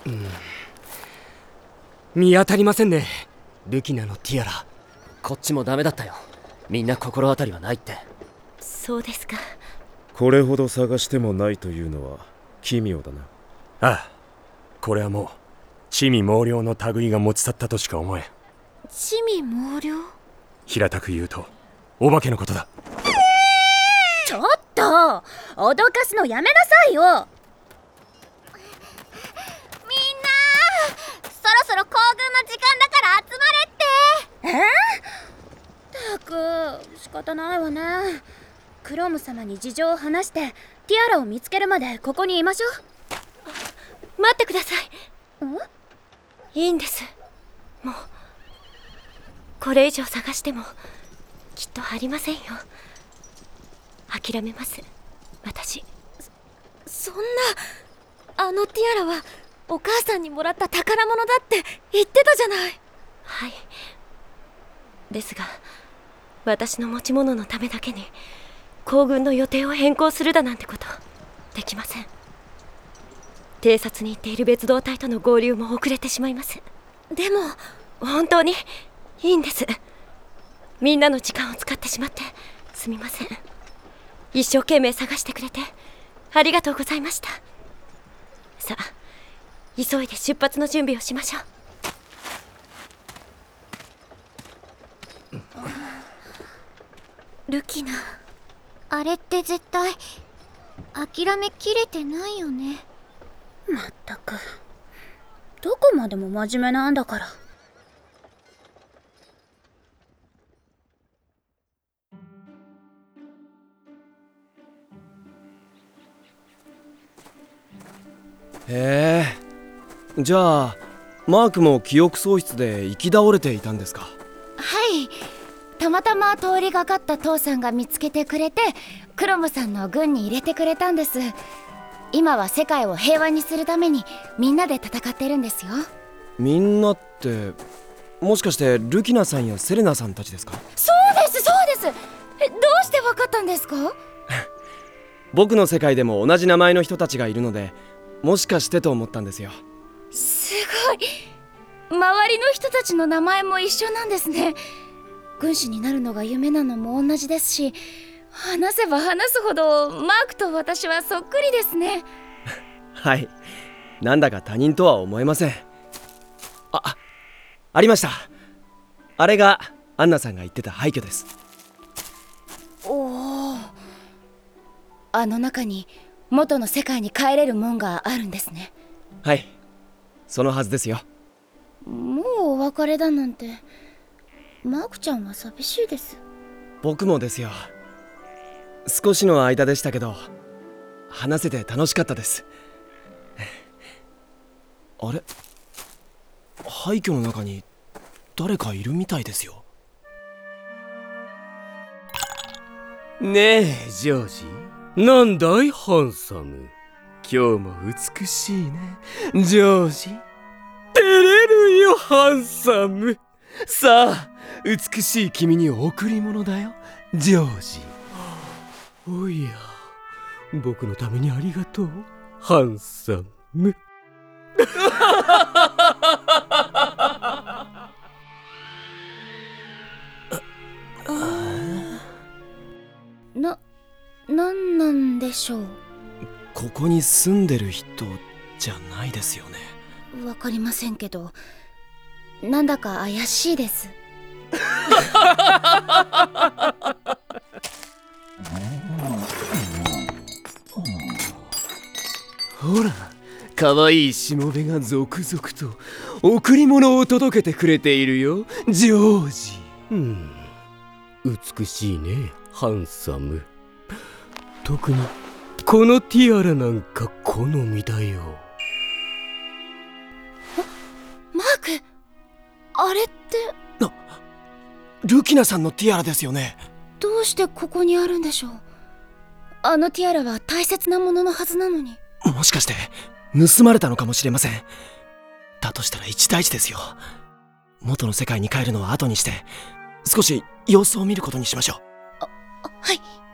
見当たりませんね、ルキナのティアラ。 こっちもダメだったよ。みんな心当たりはないって。 そうですか。 これほど探してもないというのは奇妙だな。 ああ、これはもう魑魅魍魎の類が持ち去ったとしか思えん。 魑魅魍魎？ 平たく言うとお化けのことだ。 ちょっと脅かすのやめなさいよ。みんなそろそろ行軍の時間だから集まれって。 ったく仕方ないわね。クロム様に事情を話してティアラを見つけるまでここにいましょう。待ってください。いいんです。もうこれ以上探してもきっとありませんよ。諦めます、私。そんな、あのティアラはお母さんにもらった宝物だって言ってたじゃない。はい。ですが私の持ち物のためだけに行軍の予定を変更するだなんてことできません。偵察に行っている別動隊との合流も遅れてしまいます。でも本当にいいんです。みんなの時間を使ってしまってすみません。一生懸命探してくれてありがとうございました。さあ急いで出発の準備をしましょう。ルキナ、 あれって絶対諦めきれてないよね。 まったくどこまでも真面目なんだから。 へえ、じゃあマークも記憶喪失で行き倒れていたんですか？ はい、たまたま通りがかった父さんが見つけてくれてクロムさんの軍に入れてくれたんです。今は世界を平和にするためにみんなで戦ってるんですよ。 みんなってもしかしてルキナさんやセレナさんたちですか？ そうですそうです。どうしてわかったんですか？ 僕の世界でも同じ名前の人たちがいるので、もしかしてと思ったんですよ。 すごい、周りの人たちの名前も一緒なんですね。軍師になるのが夢なのも同じですし、話せば話すほどマークと私はそっくりですね。 はい、なんだか他人とは思えません。ありました。あれがアンナさんが言ってた廃墟です。 おお、あの中に元の世界に帰れる門があるんですね。 はい、そのはずですよ。 もうお別れだなんて、マークちゃんは寂しいです。 僕もですよ。少しの間でしたけど話せて楽しかったです。あれ、廃墟の中に誰かいるみたいですよ。 ねえジョージ、なんだいハンサム。今日も美しいねジョージ。照れるよハンサム。さあ美しい君に贈り物だよジョージ。おや、僕のためにありがとうハンサム。 なんなんでしょう。 ここに住んでる人じゃないですよね。 わかりませんけど、なんだか怪しいです。 ほら、かわいいしもべが続々と贈り物を届けてくれているよジョージ。美しいねハンサム。特にこのティアラなんか好みだよ。 マーク、あれってルキナさんのティアラですよね。 どうしてここにあるんでしょう。あのティアラは大切なもののはずなのに。 もしかして盗まれたのかもしれません。だとしたら一大事ですよ。元の世界に帰るのは後にして少し様子を見ることにしましょう。 はい。